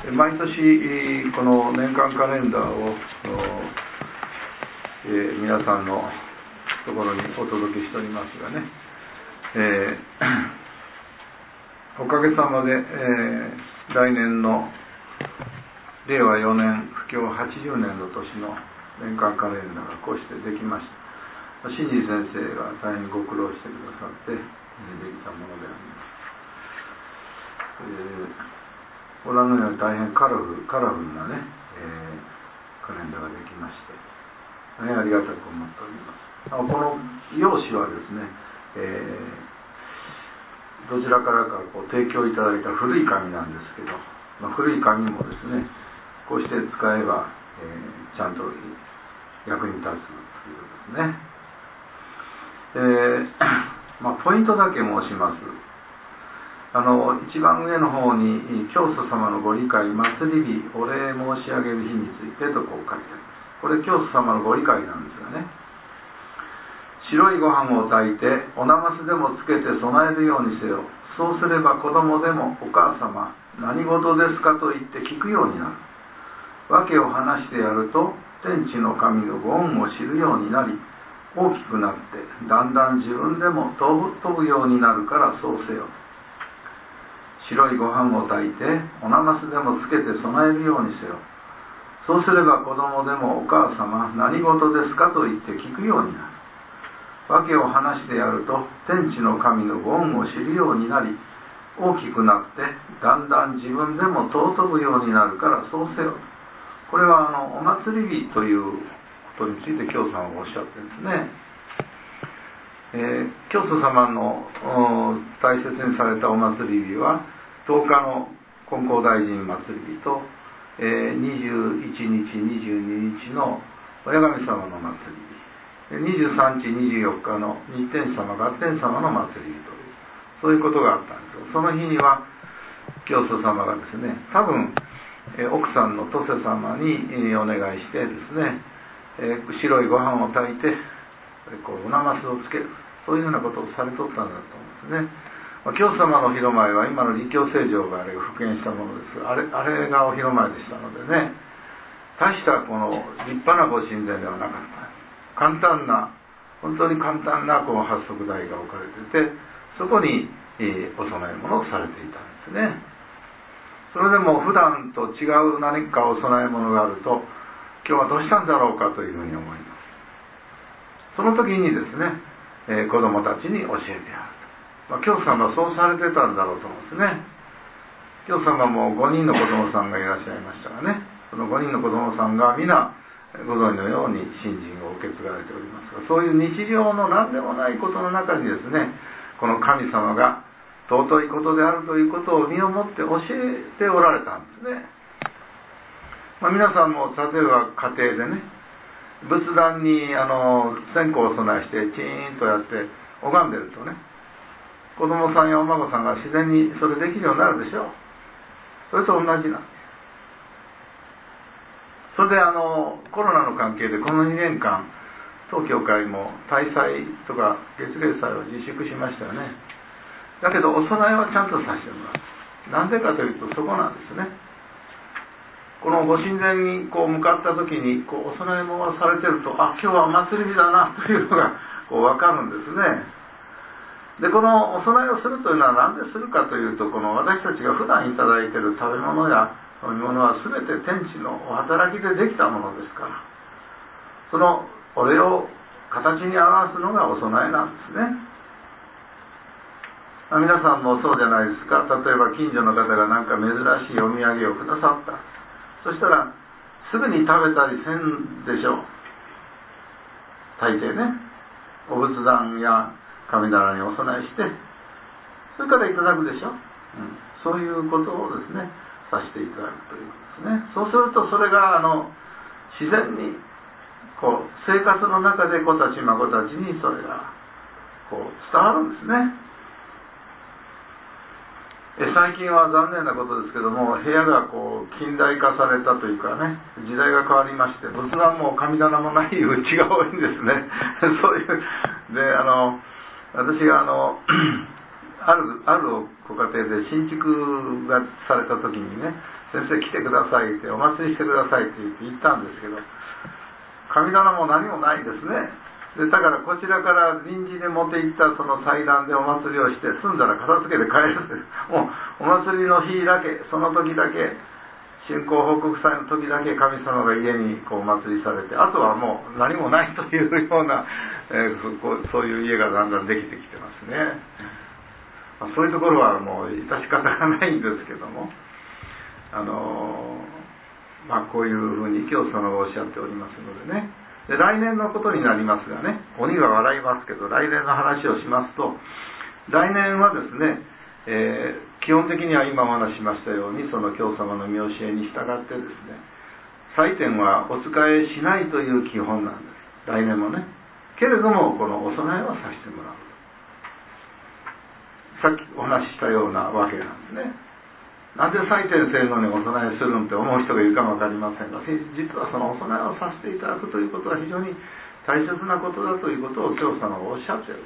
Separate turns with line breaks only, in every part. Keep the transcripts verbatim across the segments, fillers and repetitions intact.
毎年この年間カレンダーを、えー、皆さんのところにお届けしておりますがね、えー、おかげさまで、えー、来年のれいわよねん布教はちじゅうねんの年の年間カレンダーがこうしてできました。新次先生が大変ご苦労してくださってできたものであります。えーご覧のように大変カラフル、カラフルなね、えー、カレンダーができまして大変ありがたく思っております。あのこの用紙はですね、えー、どちらからかこう提供いただいた古い紙なんですけど、まあ、古い紙もですねこうして使えば、えー、ちゃんと役に立つということですね。えーまあ、ポイントだけ申します。あの一番上の方に教祖様のご理解祭り日お礼申し上げる日についてとこう書いてあります。これ教祖様のご理解なんですがね、白いご飯を炊いておなますでもつけて備えるようにせよ、そうすれば子供でもお母様何事ですかと言って聞くようになる。訳を話してやると天地の神のご恩を知るようになり、大きくなってだんだん自分でも飛ぶ飛ぶようになるからそうせよ。白いご飯を炊いておなますでもつけて備えるようにせよ。そうすれば子供でもお母様何事ですかと言って聞くようになる。訳を話してやると天地の神のご恩を知るようになり、大きくなってだんだん自分でも尊ぶようになるからそうせよ。これはあのお祭り日ということについて教祖さんがおっしゃってるんですね。えー、教祖様の大切にされたお祭り日はとおかの金光大臣祭り日と、えー、にじゅういちにちにじゅうににちの親神様の祭り日、にじゅうさんにちにじゅうよっかの日天様合天様の祭り日という、そういうことがあったんですよ。その日には教祖様がですね、多分、えー、奥さんの登世様に、えー、お願いしてですね、えー、白いご飯を炊いてこうおなますをつける、そういうようなことをされとったんだと思うんですね。教祖様のお披露目は今の立教聖城があれが復元したものです。あれ、あれがお披露目でしたのでね、大したこの立派なご神前ではなかった。簡単な、本当に簡単なこの八足台が置かれてて、そこに、えー、お供え物をされていたんですね。それでも普段と違う何かお供え物があると、今日はどうしたんだろうかというふうに思います。その時にですね、えー、子供たちに教えてやる。まあ、教祖様はそうされてたんだろうと思うんですね。教祖様もごにんの子供さんがいらっしゃいましたがね、そのごにんの子供さんが皆ご存知のように信心を受け継がれておりますが、そういう日常の何でもないことの中にですね、この神様が尊いことであるということを身をもって教えておられたんですね。まあ、皆さんも例えば家庭でね、仏壇にあの線香を供えしてチーンとやって拝んでるとね、子供さんやお孫さんが自然にそれできるようになるでしょう。それと同じなんです。それであのコロナの関係でこのにねんかん当教会も大祭とか月例祭を自粛しましたよね。だけどお供えはちゃんとさせてもらう。なんでかというとそこなんですね。このご神前にこう向かった時にこうお供え物をされてると、あ、今日はお祭り日だなというのがこう分かるんですね。でこのお供えをするというのは何でするかというと、この私たちが普段いただいている食べ物や飲み物は全て天地のお働きでできたものですから、そのお礼を形に表すのがお供えなんですね。まあ、皆さんもそうじゃないですか。例えば近所の方が何か珍しいお土産をくださった、そしたらすぐに食べたりせんでしょう。大抵ね、お仏壇や神棚にお供えして、それからいただくでしょ、うん、そういうことをですねさせていただくということですね。そうするとそれがあの自然にこう生活の中で子たち孫たちにそれがこう伝わるんですね。え最近は残念なことですけども、部屋がこう近代化されたというかね、時代が変わりまして、仏壇も神棚もない家が多いんですね。そういうであの私があのあるあるご家庭で新築がされた時にね、 先生来てくださいって、お祭りしてくださいって言って行ったんですけど、神棚も何もないですね。でだからこちらから臨時で持って行ったその祭壇でお祭りをして済んだら片付けて帰るんです。もうお祭りの日だけ、その時だけ、信仰報告祭の時だけ神様が家にこうお祭りされて、あとはもう何もないというような、えー、そういう家がだんだんできてきてますね。まあ、そういうところはもう致し方がないんですけども、あのー、まあこういうふうに教祖のおっしゃっておりますのでね。で来年のことになりますがね、鬼が笑いますけど、来年の話をしますと、来年はですね、えー、基本的には今お話ししましたように、その教様の見教えに従ってですね、祭典はお使いしないという基本なんです。来年もね。けれどもこのお供えはさせてもらう。さっきお話ししたようなわけなんですね。なんで祭典せんのにお供えするんって思う人がいるかもわかりませんが、実はそのお供えをさせていただくということは非常に大切なことだということを教様がおっしゃっているん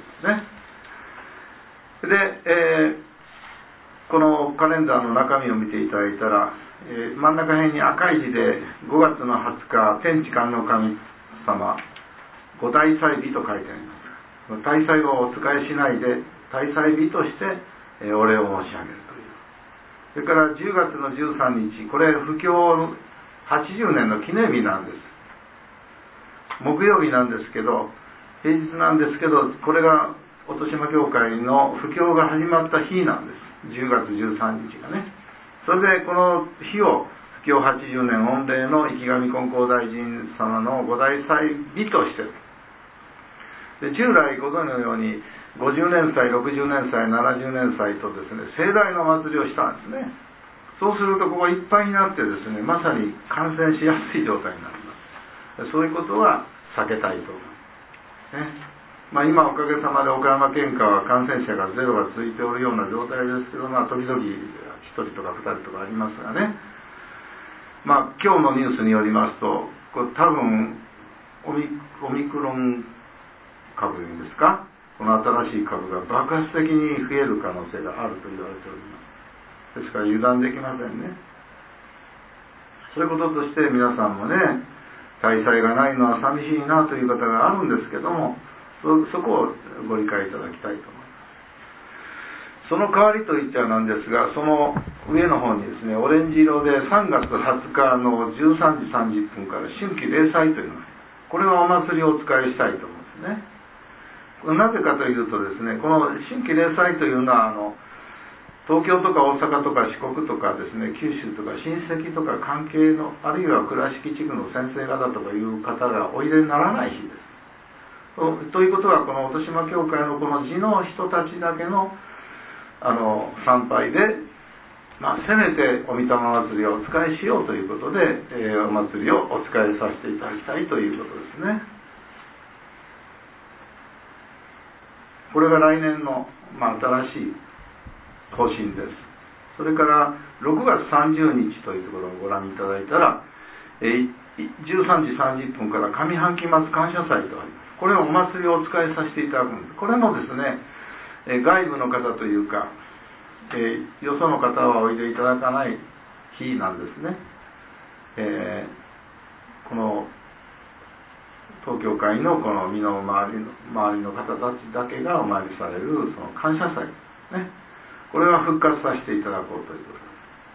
ですね。で、えーこのカレンダーの中身を見ていただいたら、えー、真ん中辺に赤い字でごがつのはつか天地観の神様ご大祭日と書いてあります。大祭をお使いしないで大祭日として、えー、お礼を申し上げるという。それからじゅうがつのじゅうさんにち、これ布教はちじゅうねんの記念日なんです。木曜日なんですけど、平日なんですけど、これが音島教会の布教が始まった日なんです。じゅうがつじゅうさんにちがね。それでこの日を布教はちじゅうねん御礼の池上金光大臣様のご大祭日としてで、従来ご存知のようにごじゅうねん祭、ろくじゅうねん祭、ななじゅうねん祭とですね、盛大なお祭りをしたんですね。そうするとここいっぱいになってですね、まさに感染しやすい状態になります。そういうことは避けたいと思いますね。まあ、今おかげさまで岡山県下は感染者がゼロが続いておるような状態ですけど、まあ、時々ひとりとかふたりとかありますがね、まあ、今日のニュースによりますと、これ多分オミ、オミクロン株ですか、この新しい株が爆発的に増える可能性があると言われております。ですから油断できませんね。そういうこととして皆さんもね、大祭がないのは寂しいなという方があるんですけども、そ, そこをご理解いただきたいと思います。その代わりといっちゃなんですが、その上の方にですね、オレンジ色でさんがつはつかのじゅうさんじさんじゅっぷんから春季例祭というのが、これはお祭りをお使いしたいと思うんですね。なぜかというとですね、この春季例祭というのはあの東京とか大阪とか四国とかですね、九州とか親戚とか関係の、あるいは倉敷地区の先生方とかいう方がおいでにならない日です。ということは、この音島教会のこの地の人たちだけのあの参拝で、まあ、せめてお御霊祭りをお使いしようということで、えー、お祭りをお使いさせていただきたいということですね。これが来年の、まあ、新しい方針です。それからろくがつさんじゅうにちというところをご覧いただいたら、えー、じゅうさんじさんじゅっぷんから上半期末感謝祭とあります。これをお祭りをお使いさせていただくんです。これもですね、え外部の方というか、えー、よその方はおいでいただかない日なんですね。えー、この東京会のこの身の回りの周りの方たちだけがお参りされるその感謝祭ね、これは復活させていただこうということです。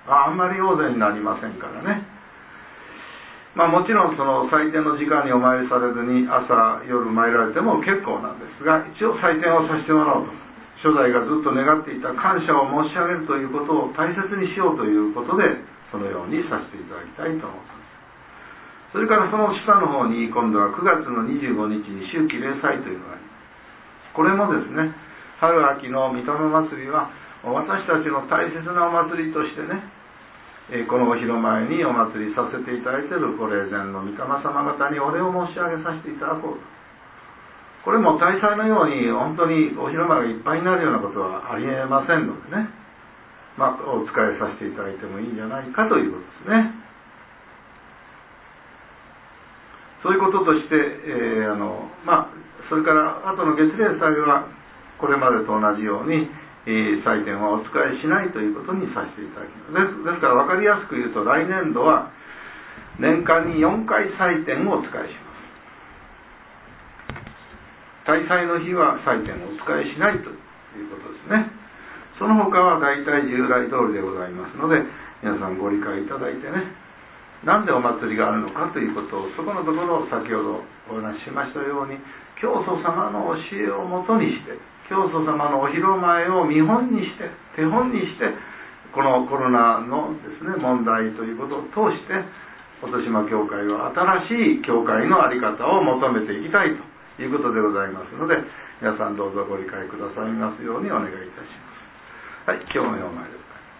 あ, あんまり大勢になりませんからね。まあ、もちろんその祭典の時間にお参りされずに朝夜参られても結構なんですが、一応祭典をさせてもらおうと、初代がずっと願っていた感謝を申し上げるということを大切にしようということで、そのようにさせていただきたいと思います。それからその下の方に今度はくがつのにじゅうごにちに秋季例祭というのがあります。これもですね、春秋の御霊祭りは私たちの大切なお祭りとしてね、このお昼前にお祭りさせていただいているご霊前の御霊様方にお礼を申し上げさせていただこうと。これも大祭のように本当にお昼前がいっぱいになるようなことはありえませんのでね、まあ、お使いさせていただいてもいいんじゃないかということですね。そういうこととして、えーあのまあ、それから後の月例祭はこれまでと同じようにえー、祭典はお使いしないということにさせていただきます。です、ですから分かりやすく言うと、来年度は年間によんかい祭典をお使いします。大祭の日は祭典をお使いしないということですね。その他は大体従来通りでございますので、皆さんご理解いただいてね、なんでお祭りがあるのかということを、そこのところを先ほどお話ししましたように、教祖様の教えをもとにして、教祖様のお披露前を見本にして、手本にして、このコロナのですね、問題ということを通して、音島教会は新しい教会の在り方を求めていきたいということでございますので、皆さんどうぞご理解くださいますようにお願いいたします。はい、今日のようまで。